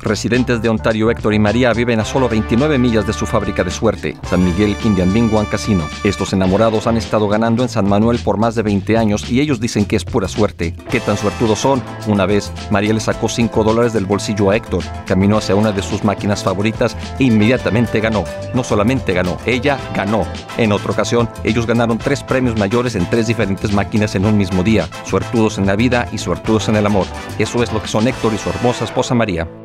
Residentes de Ontario, Héctor y María, viven a solo 29 millas de su fábrica de suerte, San Miguel Indian Bingo Casino. Estos enamorados han estado ganando en San Manuel por más de 20 años y ellos dicen que es pura suerte. ¿Qué tan suertudos son? Una vez, María le sacó $5 del bolsillo a Héctor, caminó hacia una de sus máquinas favoritas e inmediatamente ganó. No solamente ganó, ella ganó. En otra ocasión, ellos ganaron 3 premios mayores en 3 diferentes máquinas en un mismo día. Suertudos en la vida y suertudos en el amor. Eso es lo que son Héctor y su hermosa esposa María.